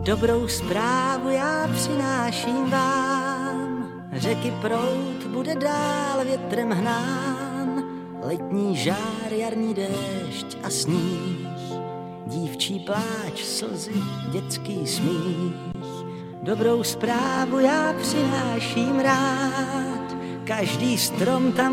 Dobrou zprávu já přináším vám, řeky proud bude dál větrem hnán, letní žár, jarní déšť a sníh, dívčí pláč, slzy, dětský smích. Dobrou zprávu já přináším rád, každý strom tam